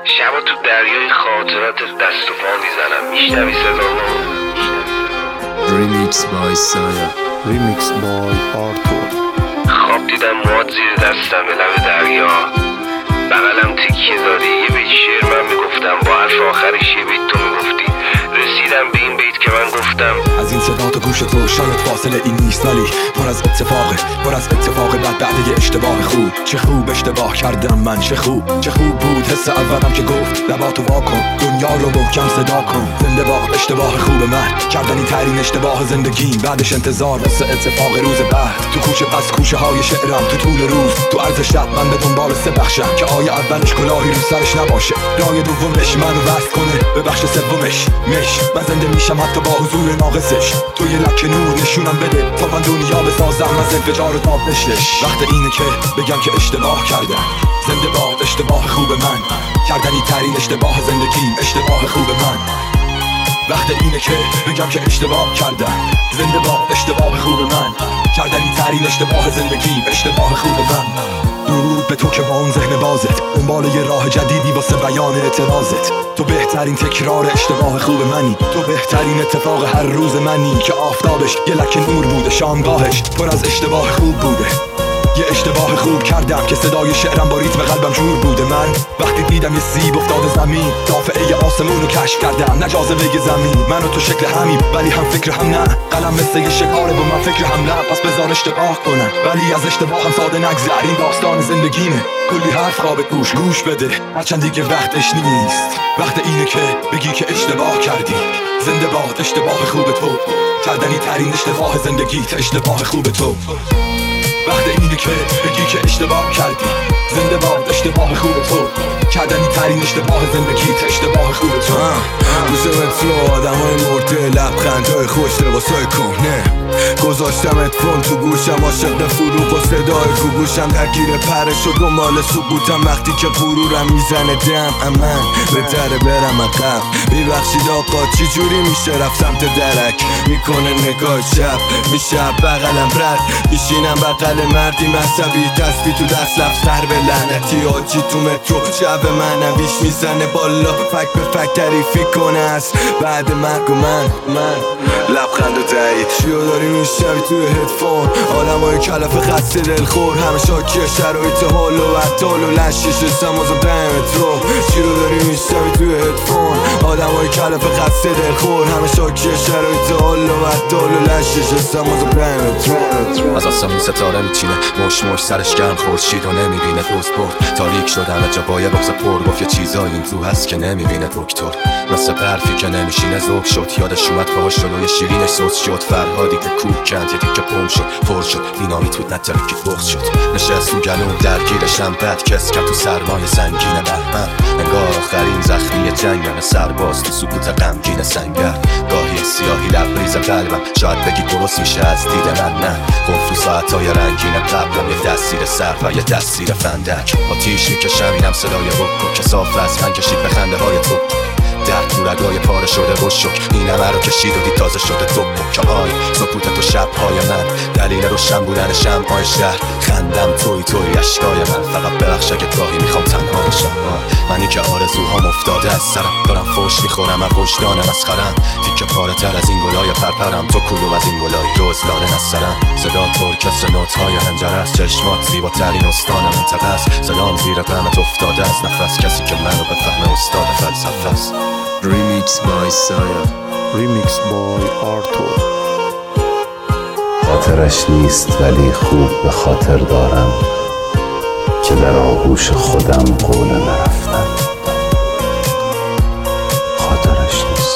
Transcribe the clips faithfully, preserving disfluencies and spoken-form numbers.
شبا تو دریای خاطرات دست و پا میزنم. میشنوی صدامو؟ ریمیکس بای سایا، ریمیکس بای آرتور. خواب دیدم مواد زیر دستم به لب دریا، بغلم تکیه دادی یه بیت شعر من میگفتم، با حرف آخرش یه بیت تو میگفتی. رسیدم به این بیت که من گفتم از این صدا تا گوش تو شاید فاصله این نیست، ولی پر از اتفاقه، پر از اتفاق بعد بعد یه اشتباه خوب. چه خوب اشتباه کردم من، چه خوب چه خوب بود حس اولم که گفت لباتو وا کن، دنیا رو محکم صدا کن. زنده با اشتباه خوب من، کردنی ترین اشتباه زندگیم. بعدش انتظار واسه اتفاق روز بعد، تو کوچه پس کوچه های شعرم، تو طول روز تو عرض شب من به دنبال سه بخشم که آیه اولش کلاهی رو سرش نباشه، راه دومش منو وصل کنه به بخش سومش مش. من زنده میشم حتی با حضور ناقصش، تو یه لکه نور نشونم بده تا من دنیا بسازم از انفجار و تابشش. وقت اینه که بگم که اشتباه کردم، زنده باد اشتباه خوب من، کردنی ترین اشتباه زندگیم، اشتباه خوب من. وقت اینه که بگم که اشتباه کردم، زنده باد اشتباه خوب من، کردنی ترین اشتباه زندگیم، اشتباه خوب من. درود به تو که با اون ذهن بازت دنبال یه راه جدیدی واسه بیان اعتراضت. تو بهترین تکرار اشتباه خوب منی، تو بهترین اتفاق هر روز منی که آفتابش یه لکه نور بوده، شامگاهش پر از اشتباه خوب بوده. یه اشتباه خوب کردم که صدای شعرم با ریتم قلبم جور بوده. من وقتی دیدم یه سیب افتاده زمین، دافعه آسمون رو کشف کردم، نه جاذبه زمین. من و تو شکل همیم ولی هم فکر هم نه، قلم مثل یه شکاره و من فکر هم نه. پس بذار اشتباه کنم ولی از اشتباه هم ساده نگذر، این داستان زندگیمه، کلی حرف خوابت گوش گوش بده، هرچند دیگه وقتش نیست. وقت اینه که بگی که اشتباه کردی، زنده باد اشتباه خوب تو، کردنی ترین اشتباه زندگیت، اشتباه خوب تو. وقت اینه که بگی که اشتباه کردی، زنده باد اشتباه خوب تو، کردنی ترین اشتباه زندگیت، اشتباه خوب تو. روز مترو آدم های مرده، لبخند های خوش، لباس های کهنه، گذاشتم اتفون تو گوشم، عاشق فروغ و صدای گوگوشم، درگیر پرش و دنبال سکوتم. وقتی که غرورم میزنه دم امن به در برم عقب. میبخشید آقا چی جوری میشه رفت سمت درک، میکنه نگاه شب میشه بغلم رد، میشینم بغل مردی مذهبی، تسبیح تو دست لفظ سر به لعنتی آجی تو مترو شب من ویش میزنه بالا، فک به فک تعریفی کنه از بعد مرگ و من من لبخند و دهی چیو داری میشنوی توی هدفون. آدم های کلف خسته دلخور، همه شاکی شرایط حال و عطال و لشیش سمازم ده مترو. چی رو داری میشنوی توی هدفون، آدم های کلف خسته دلخور، همه شاکی شرایط حال و عطال و لشیش سمازم ده مترو. از آسمون ستاره میچینه، مش مش سرش گرم خورشید و نمیبینه، دوست برد تاریک شدم جا با یه بغض پر، گفت یه چیزایی این تو هست که نمیبینه دکتر، مثل برفی که نمیشینه ذوب شد. یادش اومد باهاش جلوی شیرینش سوس شد، فرهادی که کوک کند یه دیگه پم شد، پر شد دینامیت بود نترکی بغض شد. نشست تو گلوم درگیرشم بد کس کرد تو سرمای سنگین بهمن، انگار آخرین زخمی جنگم، سرباز تو سکوت غمگین سنگر. گاهی سیاهی لبریز قلبم، شاید بگی درست میشه از دید من، نه گفت تو ساعتهای رنگین قبلم یه دستیر سر و یه دستیر فندک. آتیش میکشم اینم صدای بکو که صاف از من کشید به خنده های تو، درد تو رگای پاره شده و شک، این همه رو کشید و دید تازه شده تو پکه های سکوت تو شبهای من، دلیل روشن بودن شمعهای شهر، خندم توی توی اشکای من. فقط ببخش اگه گاهی میخوام تنها باشم، منی که آرزوهام افتاده از سرم، دارم فوش میخورم از وجدانم از خرم، تیکه پاره تر از این گلای پرپرم، تو کلوم از این گلای روزلانه نسرم. صدا ترکست نوت‌های هنجره است، چشمات زیباترین استان منطقه است، صدام زیر غمت افتاده از نفس، کسی که منو بفهمه استاد فلسفه است. ریمیکس بای سایا، ریمیکس بای آرتور. خاطرش نیست ولی خوب به خاطر دارم که در آغوش خودم قول نرفتم. خاطرش نیست.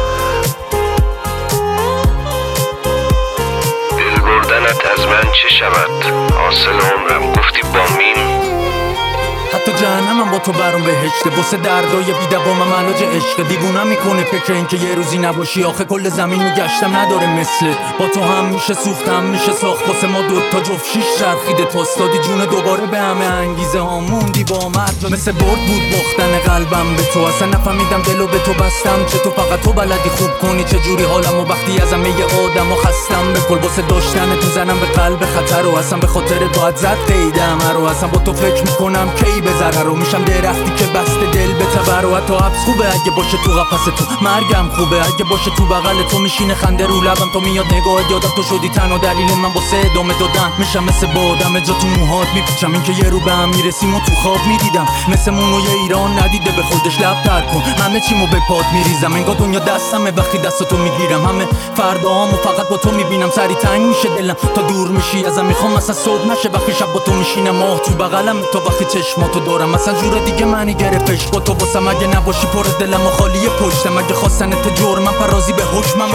دل بردنت از من چه شود، حاصل عمرم گفتی با مین. حتی جهنمم با تو برام بهشته، واسه دردای بی‌دوام علاج عشق. دیوونم میکنه فکر این که یه روزی نباشی، آخه کل زمین میگشتم نداره مثلت. با تو هم میشه سوختم میشه ساخت، واسه ما دوتا جفت شیش چرخیده تاستادی جون دوباره به همه انگیزه ها موندی با مرد، مثل برد بود باختن قلبم به تو. اصلا نفهمیدم دلو به تو بستم، چه تو فقط تو بلدی خوب کنی چه جوری حالم، و وقتی از همه آدم و خستم به کل واسه داشتن تو زنم به قلب خطر، و اصلا به خاطر باید زد قیدم رو. اصلا با تو فکر میکنم کی به ضرر رو میشم درختی که بسته دل به تبر و حتی حبس خوبه اگه باشه تو قفس تو، مرگم خوبه اگه باشه تو بغل تو، میشینه خنده رو لبم تو میاد نگاهت یادم تو شدی تنها دلیل من واسه ادامه دادن، میشم مثل بادم جا تو موهات میپیچم، این که یه رو به هم میرسیم و تو خواب میدیدم مثل مونوی ایران ندیده به خودش لب تر کن، همه چیمو به پات میریزم انگار دنیا دستمه وقتی دستاتو میگیرم، همه فرداهامو فقط با تو میبینم، سری تنگ میشه دلم تا دور میشی ازم، میخوام مثلا صبح نشه وقتی شب با تو میشینم، ماه تو بغلم تا وقتی چشماتو دارم، مثلا جور دیگه معنی گرفتش با تو واسم، اگه نباشی پر دلم و خالی پشتم، اگه خواستنت جرمم پرازی به حکمم.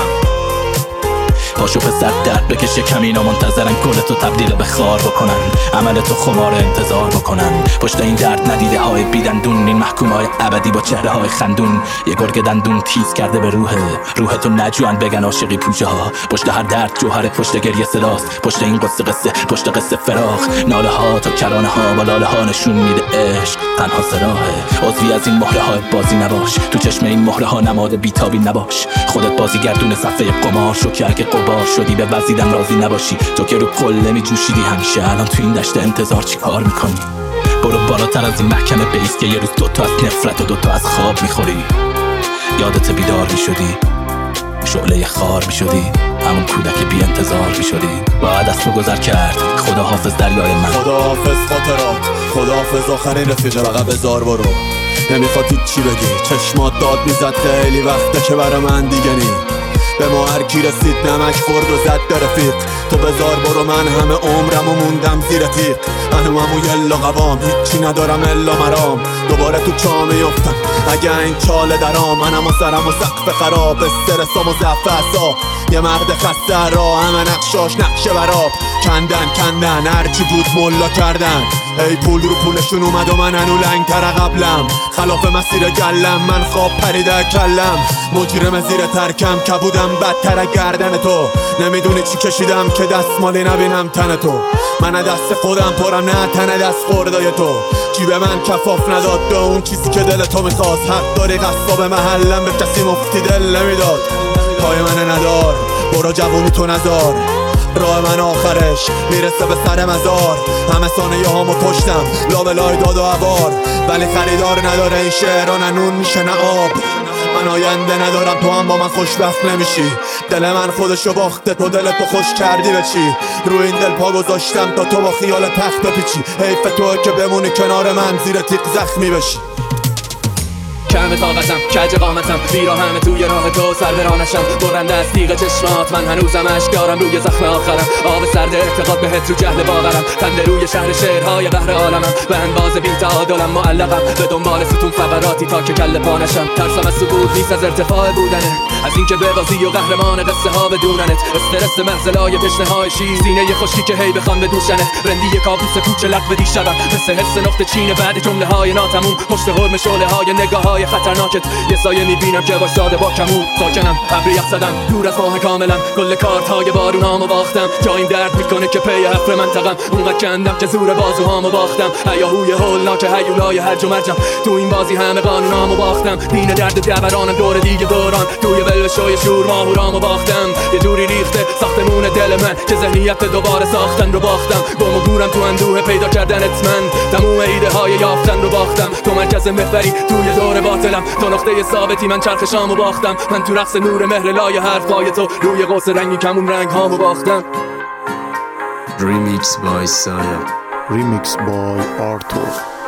پاشو پسر درد بکشه کمینا منتظرن کلتو تبدیل به خار بکنن، عملتو خمار انتظار بکنن، پشت این درد ندیده های بیدندون، این محکوم های ابدی با چهره های خندون، یه گرگ دندون تیز کرده به روحه، روحتو نجوان بگن عاشقی پوچه ها، پشت هر درد جوهره، پشت گریه صداست، پشت این قصه قصه، پشت قصه فراق، ناله ها تا کرانه ها با لاله ها نشون میده عشق تنها سراحه، عضوی از این مهره های بازی نباش، تو چشم این مهره ها نماد بیتابی نباش، خودت بازی گردون صفحه قمار شو که اگه قبار شدی به وزیدم راضی نباشی، تو که رو قله می جوشیدی همیشه، الان تو این دشت انتظار چی کار میکنی؟ برو بالاتر از این محکمه بیس که یه روز دوتا از نفرت و دوتا از خواب میخوری، یادت بیدار میشدی، شعله خار میشدی، همون کودک بی انتظار میشدی، باید از تو گذر کرد، خدا حافظ دریای من، خدا حافظ خاطرات، خدا حافظ آخرین رفیق لقب بزار برو، نمیخواد چی بگی، چشمات داد میزد خیلی وقته که برا من دیگه نی، به ما هر کی رسید نمک خورد و زد به رفیق، تو بزار برو من همه عمرم و موندم زیر تیغ، من همو یلا قوام هیچی ندارم الا مرام، دوباره تو چا میفتم اگه این چاله درام، منم و سرم و سقف خراب، استرسام و ضعف اعصاب، یه مرد خسته را همه نقشاش نقشه براب، کندن کندن هرچی بود ملا کردن، ای پول رو پولشون اومد و من هنو لنگتر قبلم، خلاف مسیر گلم من خواب پریده کلم، مجرم زیر ترکم کبودم بدتر گردن تو، نمیدونی چی کشیدم که دستمالی نبینم تن تو، من دست خودم پرم نه تن دست خوردای تو، جیب من کفاف نداد به اون چیزی که دل تو میخواست، حق داری قصاب محلم به کسی مفتی دل نمیداد، پای من ندار برو جوونی تو نزار، راه من آخرش میرسه به سر مزار، همه ثانیه هامو کشتم لابلای داد و عبار، ولی خریدار نداره این شعرها، نه نون میشه نه آب، من آینده ندارم تو هم با من خوشبخت نمیشی، دل من خودشو باخته تو دلتو خوش کردی به چی، رو این دل پا گذاشتم تا تو با خیال تخت بپیچی، حیف تو که بمونی کنار من زیر تیغ زخمی بشی، کم طاقتم کج قامتم بیرا همه توی راه تو سر برانشم، برنده از تیغ چشمات من هنوزم اشک دارم روی زخم آخرم، آب سرد اعتقاد بهت رو جهل باورم، خنده روی شهر شعرهای بحر عالمم، به انباز بی تعادلم معلقم، به دنبال ستون فقراتی تا که کله پا نشم، ترسم از سقوط نیست از ارتفاع بودنه، از اینکه ببازی و قهرمان قصه ها بدوننت، استرس محزلای تشنه های شیر، سینه خشکی که هی بخوان بدوشنت، رندی کابوس پوچ لق بدی شبم، مثل حس نقطه چین بعد جمله های ناتموم، پشت حرم شعله های نگاه های خطرناکت، یه سایه میبینم که وایساده با کمون، ساکنم ابری یخ زدم دور از ماه کاملم، کل کارت های بارونامو باختم، جاییم درد میکنه که پی حفر منطقم، اونقدر کندم که زور بازوهامو باختم، هیاهوی هولناک هیولای هرج و مرجم، تو این بازی همه قانونامو باختم، دین درد دورانم دور دیگه دوران، توی بلوشوی شور ماهورامو باختم، یه جوری ریخته ساختمون دل من که ذهنیت دوباره ساختن رو باختم، گم و گورم تو اندوه پیدا کردنت من، تموم ایده های یافتن رو باختم، تو مرکز محوری توی دور باطلم، تو نقطه ثابتی من چرخ شامو باختم، من تو رقص نور مهر لای حرفای تو روی قوس رنگی کمون رنگ هامو باختم. Remix by Saya. Remix by Arthur.